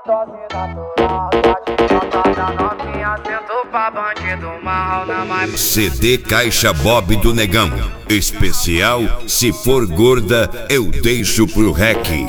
dose natural, tá de da novinha, sento pra bandido mal na mais. CD Caixa Bob do Negão. Especial, se for gorda, eu deixo pro REC.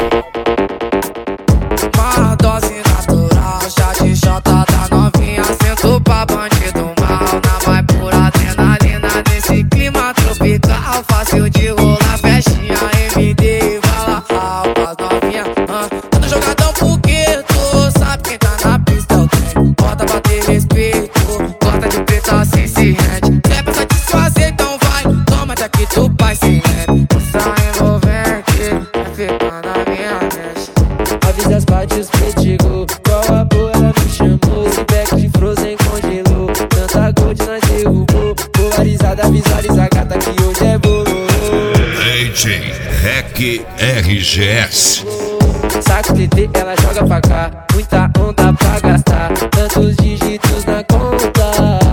Uma dose natural, chá de xota da novinha, sento pra bandido mal na mais pura adrenalina. Nesse clima tropical, fácil de rolar, festinha, MD, bala, alpas novinha. Tô no jogadão porque tu sabe quem tá na pista, eu tenho. Bota pra ter respeito, gosta de preta sem se rende. Quer pra satisfazer, então vai, toma daqui tu pai sem rende. Essa envolvente, fica na minha mente. Avisa as partes pretigo, qual a boa ela me chamou. Esse back de Frozen congelou, tanta gold nós derrubou. Polarizada, visualiza a gata que hoje é bolo. DJ REC RGS. Saco TT, ela joga pra cá, muita onda pra gastar, tantos dígitos na conta.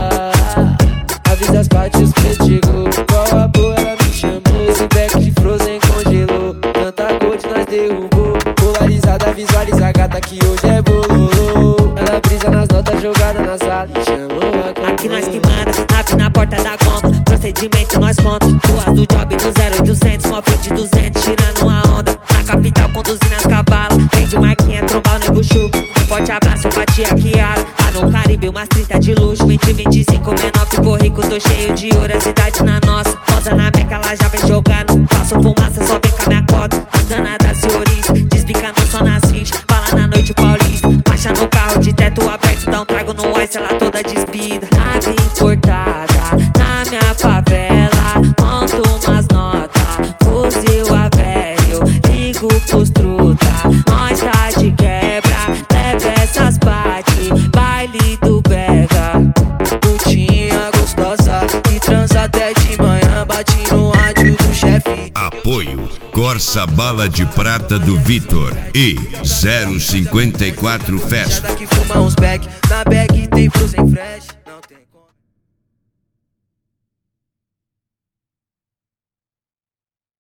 Avisa as partes pretigo, qual a boa ela me chamou. Esse back de Frozen congelou, tanta gold nós derrubou. Polarizada, visualiza a gata que hoje é bolo. Ela brisa nas notas jogadas na sala e chamou a cantora. Aqui nós que manda, nave na porta da goma. Procedimento nós conta, rua do job do 0800, móvel de 200, tirando uma onda. Na capital conduzindo as cavalas, vem de marquinha, trombar o nego chuco. Um forte abraço pra tia Kiara, lá no Caribe umas 30 de luxo. 2025 menor, ficou rico, tô cheio de ouro, a cidade na nossa. Posa na meca, ela já vem jogando, faço fumaça, só vem com a minha cota. As danadas se oriçam, desbicando só nas fichas, bala na noite paulista. Marcha no carro de teto aberto, dá um trago no ice, ela toda despida. Nada importada, na minha favela, monto umas notas, fuzil a velho, ligo pros truta. Nós tá de quebra, leva essas partes, baile do Bega. Putinha gostosa, que transa até de manhã, bate no rádio do chefe. Apoio Corsa Bala de Prata do Vitor e 054 Festa. Que fuma uns back, na bag tem Frozen Fresh.